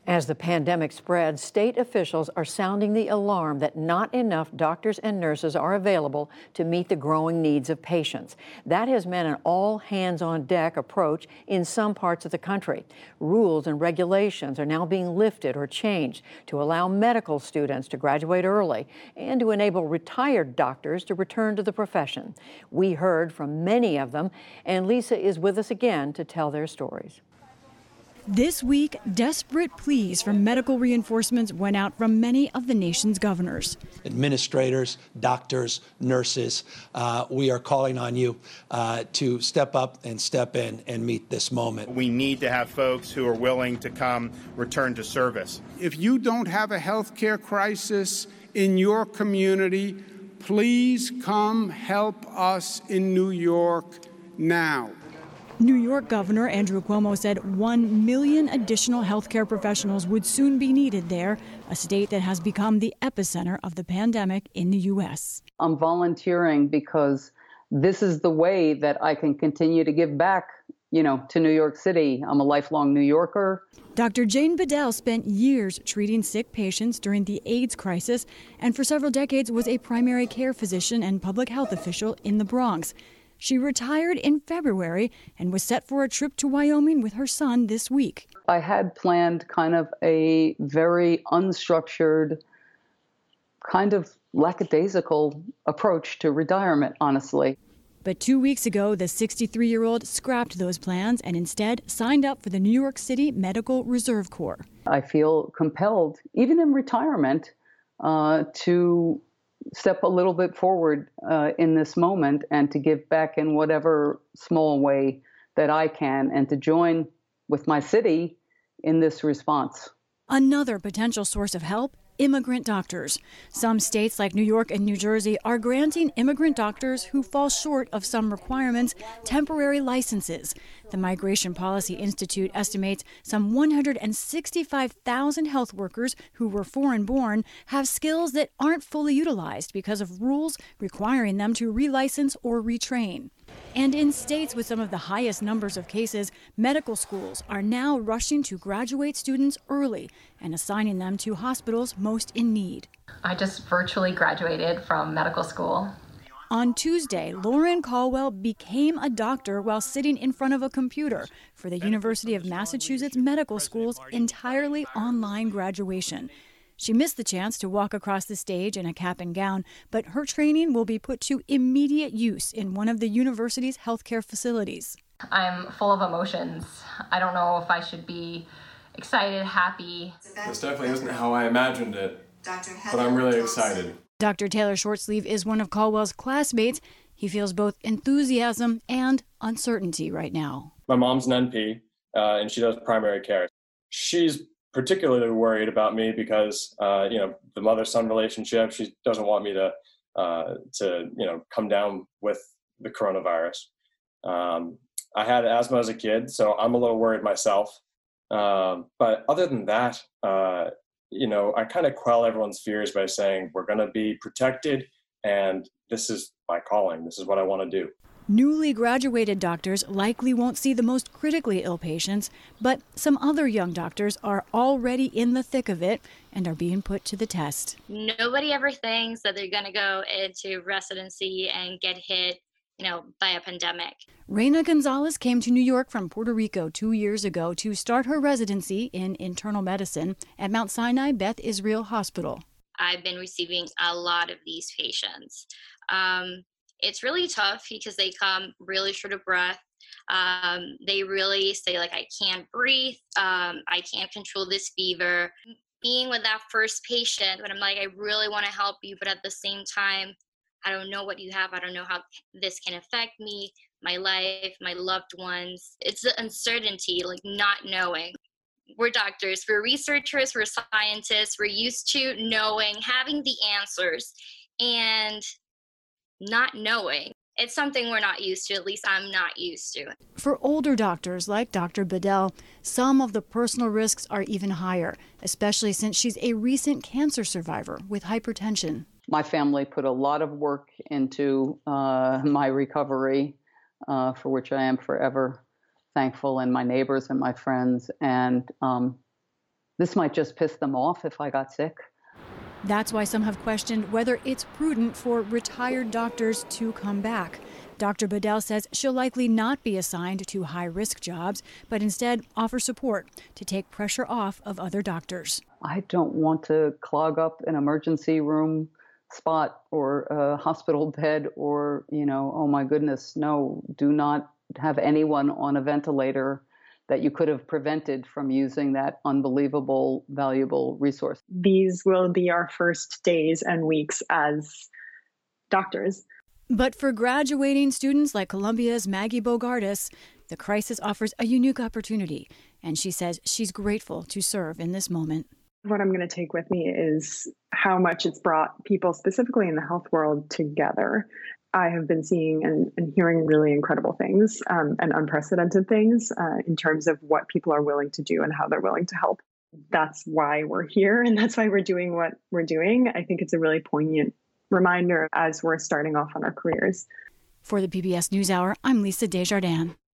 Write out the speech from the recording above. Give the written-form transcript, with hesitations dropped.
As the pandemic spreads, state officials are sounding the alarm that not enough doctors and nurses are available to meet the growing needs of patients. That has meant an all-hands-on-deck approach in some parts of the country. Rules and regulations are now being lifted or changed to allow medical students to graduate early and to enable retired doctors to return to the profession. We heard from many of them, and Lisa is with us again to tell their stories. This week, desperate pleas for medical reinforcements went out from many of the nation's governors. Administrators, doctors, nurses, we are calling on you to step up and step in and meet this moment. We need to have folks who are willing to come return to service. If you don't have a health care crisis in your community, please come help us in New York now. New York Governor Andrew Cuomo said 1 million additional healthcare professionals would soon be needed there, a state that has become the epicenter of the pandemic in the U.S. I'm volunteering because this is the way that I can continue to give back, to New York City. I'm a lifelong New Yorker. Dr. Jane Bedell spent years treating sick patients during the AIDS crisis and for several decades was a primary care physician and public health official in the Bronx. She retired in February and was set for a trip to Wyoming with her son this week. I had planned kind of a very unstructured, kind of lackadaisical approach to retirement, honestly. But 2 weeks ago, the 63-year-old scrapped those plans and instead signed up for the New York City Medical Reserve Corps. I feel compelled, even in retirement, to step a little bit forward in this moment and to give back in whatever small way that I can and to join with my city in this response. Another potential source of help, immigrant doctors. Some states like New York and New Jersey are granting immigrant doctors who fall short of some requirements temporary licenses. The Migration Policy Institute estimates some 165,000 health workers who were foreign-born have skills that aren't fully utilized because of rules requiring them to relicense or retrain. And in states with some of the highest numbers of cases, medical schools are now rushing to graduate students early and assigning them to hospitals most in need. I just virtually graduated from medical school. On Tuesday, Lauren Caldwell became a doctor while sitting in front of a computer for the University of Massachusetts Medical School's entirely online graduation. She missed the chance to walk across the stage in a cap and gown, but her training will be put to immediate use in one of the university's healthcare facilities. I'm full of emotions. I don't know if I should be excited, happy. This definitely isn't how I imagined it, but I'm really excited. Dr. Taylor Shortsleeve is one of Caldwell's classmates. He feels both enthusiasm and uncertainty right now. My mom's an NP, and she does primary care. She's particularly worried about me because, the mother-son relationship. She doesn't want me to come down with the coronavirus. I had asthma as a kid, so I'm a little worried myself. But other than that, I kind of quell everyone's fears by saying we're going to be protected, and this is my calling. This is what I want to do. Newly graduated doctors likely won't see the most critically ill patients, but some other young doctors are already in the thick of it and are being put to the test. Nobody ever thinks that they're going to go into residency and get hit, by a pandemic. Reina Gonzalez came to New York from Puerto Rico 2 years ago to start her residency in internal medicine at Mount Sinai Beth Israel Hospital. I've been receiving a lot of these patients. It's really tough because they come really short of breath. They really say, I can't breathe. I can't control this fever. Being with that first patient, when I'm I really want to help you, but at the same time, I don't know what you have. I don't know how this can affect me, my life, my loved ones. It's the uncertainty, not knowing. We're doctors, we're researchers, we're scientists. We're used to knowing, having the answers, and not knowing. It's something we're not used to, at least I'm not used to. For older doctors like Dr. Bedell, some of the personal risks are even higher, especially since she's a recent cancer survivor with hypertension. My family put a lot of work into my recovery, for which I am forever thankful, and my neighbors and my friends. And This might just piss them off if I got sick. That's why some have questioned whether it's prudent for retired doctors to come back. Dr. Bedell says she'll likely not be assigned to high-risk jobs, but instead offer support to take pressure off of other doctors. I don't want to clog up an emergency room spot or a hospital bed or, oh my goodness, no, do not have anyone on a ventilator that you could have prevented from using that unbelievable, valuable resource. These will be our first days and weeks as doctors. But for graduating students like Columbia's Maggie Bogardus, the crisis offers a unique opportunity, and she says she's grateful to serve in this moment. What I'm going to take with me is how much it's brought people, specifically in the health world, together. I have been seeing and hearing really incredible things and unprecedented things in terms of what people are willing to do and how they're willing to help. That's why we're here, and that's why we're doing what we're doing. I think it's a really poignant reminder as we're starting off on our careers. For the PBS NewsHour, I'm Lisa Desjardins.